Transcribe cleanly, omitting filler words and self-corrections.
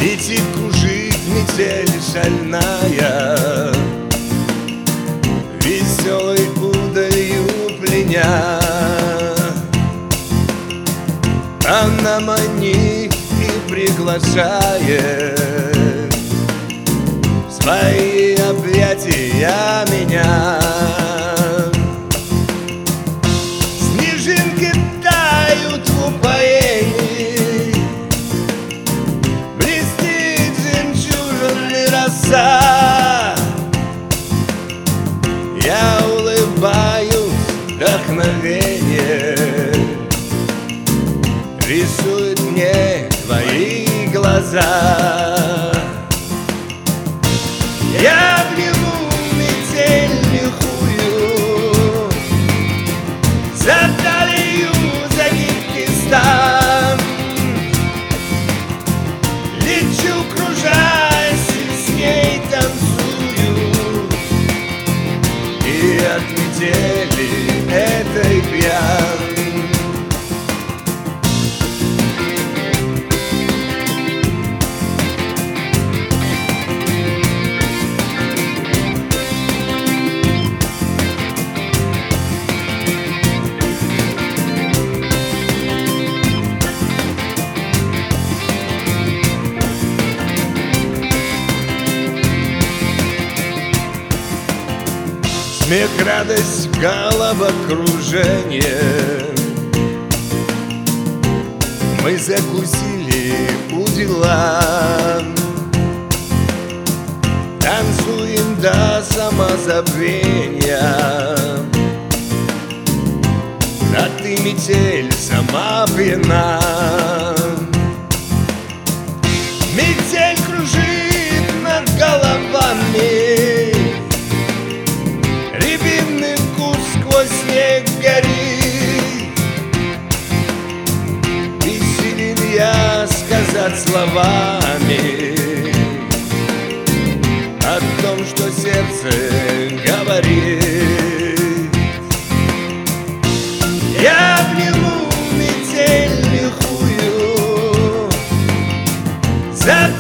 Летит, кружит метель шальная, веселой удалью пленя. Она манит и приглашает в свои объятия меня. Снежинки тают в упоении, блестит жемчужины роса. Я улыбаюсь, вдохновение рисует мне твои глаза. Я обниму метель лихую, за талию, за гибкий стан. Лечу, кружась, и с ней танцую, и от метели этой пьян. Смех, радость, головокружение. Мы закусили удила, танцуем до самозабвения. А ты, метель, сама пьяна. Метель кружит над головами, рябинный куст сквозь снег горит. Бессилен я сказать словами о том, что сердце говорит. Я обниму метель лихую, за